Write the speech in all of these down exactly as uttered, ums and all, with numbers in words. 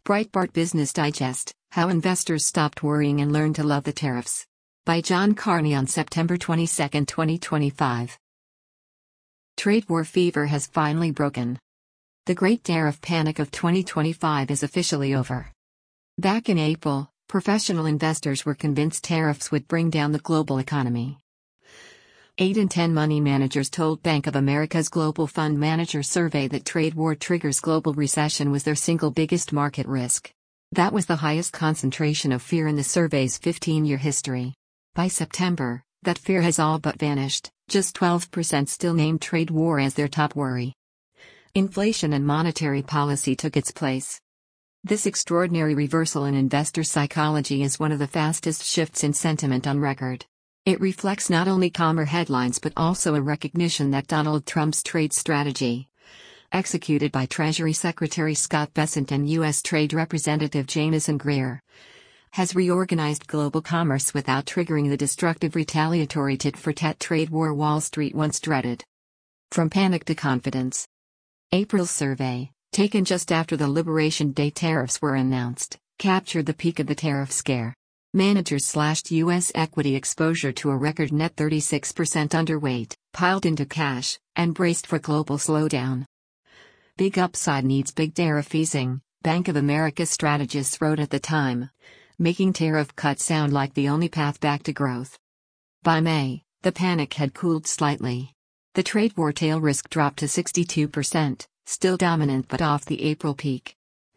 Breitbart Business Digest: How Investors Stopped Worrying and Learned to Love the Tariffs. By John Carney on September twenty-second, twenty twenty-five. Trade war fever has finally broken. The Great Tariff Panic of twenty twenty-five is officially over. Back in April, professional investors were convinced tariffs would bring down the global economy. Eight in ten money managers told Bank of America's Global Fund Manager survey that trade war triggers global recession was their single biggest market risk. That was the highest concentration of fear in the survey's fifteen-year history. By September, that fear has all but vanished. Just twelve percent still named trade war as their top worry. Inflation and monetary policy took its place. This extraordinary reversal in investor psychology is one of the fastest shifts in sentiment on record. It reflects not only calmer headlines but also a recognition that Donald Trump's trade strategy, executed by Treasury Secretary Scott Bessent and U S Trade Representative Jamieson Greer, has reorganized global commerce without triggering the destructive retaliatory tit-for-tat trade war Wall Street once dreaded. From panic to confidence. April's survey, taken just after the Liberation Day tariffs were announced, captured the peak of the tariff scare. Managers slashed U S equity exposure to a record net thirty-six percent underweight, piled into cash, and braced for global slowdown. Big upside needs big tariff easing, Bank of America strategists wrote at the time, making tariff cuts sound like the only path back to growth. By May, the panic had cooled slightly. The trade war tail risk dropped to sixty-two percent, still dominant but off the April peak.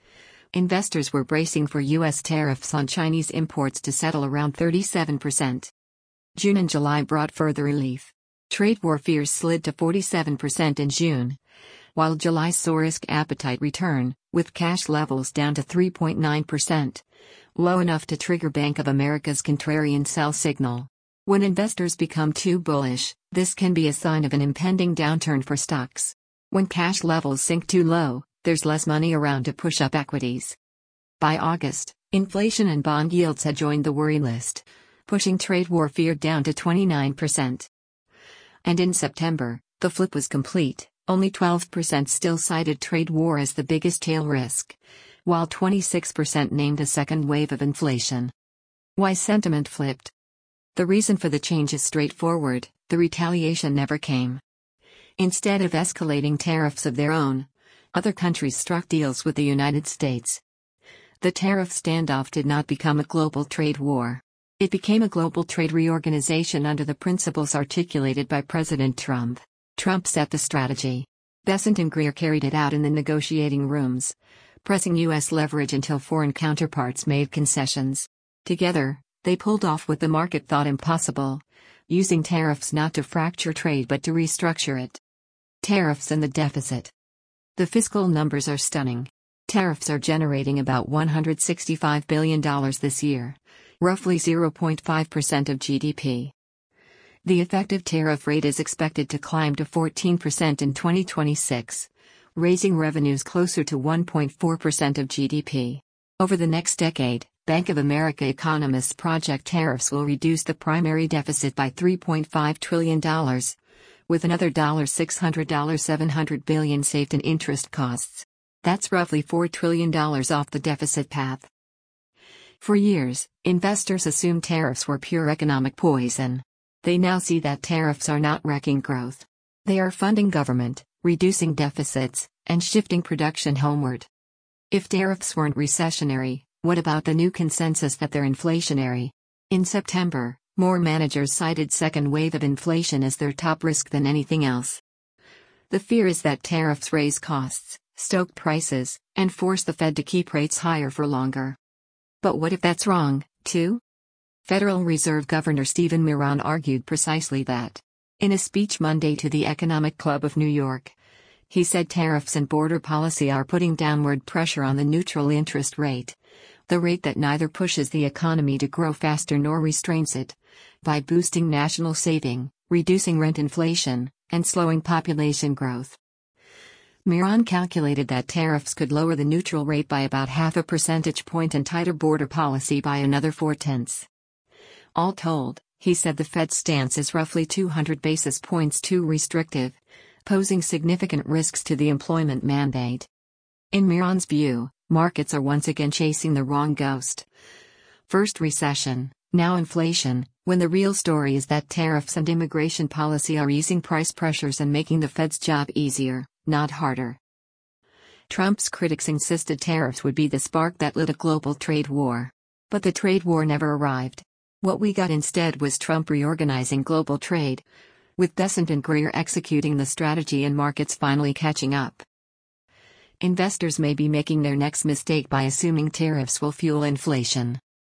Investors were bracing for U S tariffs on Chinese imports to settle around thirty-seven percent. June and July brought further relief. Trade war fears slid to forty-seven percent in June, while July saw risk appetite return, with cash levels down to three point nine percent, low enough to trigger Bank of America's contrarian sell signal. When investors become too bullish, this can be a sign of an impending downturn for stocks. When cash levels sink too low, there's less money around to push up equities. By August, inflation and bond yields had joined the worry list, pushing trade war fear down to twenty-nine percent. And in September, the flip was complete. Only twelve percent still cited trade war as the biggest tail risk, while twenty-six percent named a second wave of inflation. Why sentiment flipped? The reason for the change is straightforward: the retaliation never came. Instead of escalating tariffs of their own, other countries struck deals with the United States. The tariff standoff did not become a global trade war. It became a global trade reorganization under the principles articulated by President Trump. Trump set the strategy. Bessent and Greer carried it out in the negotiating rooms, pressing U S leverage until foreign counterparts made concessions. Together, they pulled off what the market thought impossible, using tariffs not to fracture trade but to restructure it. Tariffs and the deficit. The fiscal numbers are stunning. Tariffs are generating about one hundred sixty-five billion dollars this year, roughly zero point five percent of G D P. The effective tariff rate is expected to climb to fourteen percent in twenty twenty-six, raising revenues closer to one point four percent of G D P. Over the next decade, Bank of America economists project tariffs will reduce the primary deficit by three point five trillion dollars, with another six hundred to seven hundred billion dollars saved in interest costs. That's roughly four trillion dollars off the deficit path. For years, investors assumed tariffs were pure economic poison. They now see that tariffs are not wrecking growth. They are funding government, reducing deficits, and shifting production homeward. If tariffs weren't recessionary, what about the new consensus that they're inflationary? In September, more managers cited second wave of inflation as their top risk than anything else. The fear is that tariffs raise costs, stoke prices, and force the Fed to keep rates higher for longer. But what if that's wrong, too? Federal Reserve Governor Stephen Miron argued precisely that. In a speech Monday to the Economic Club of New York, he said tariffs and border policy are putting downward pressure on the neutral interest rate, the rate that neither pushes the economy to grow faster nor restrains it, by boosting national saving, reducing rent inflation, and slowing population growth. Miron calculated that tariffs could lower the neutral rate by about half a percentage point and tighter border policy by another four-tenths. All told, he said the Fed's stance is roughly two hundred basis points too restrictive, posing significant risks to the employment mandate. In Miron's view, Markets are once again chasing the wrong ghost. First recession, now inflation, when the real story is that tariffs and immigration policy are easing price pressures and making the Fed's job easier, not harder. Trump's critics insisted tariffs would be the spark that lit a global trade war. But the trade war never arrived. What we got instead was Trump reorganizing global trade, with Bessent and Greer executing the strategy and markets finally catching up. Investors may be making their next mistake by assuming tariffs will fuel inflation.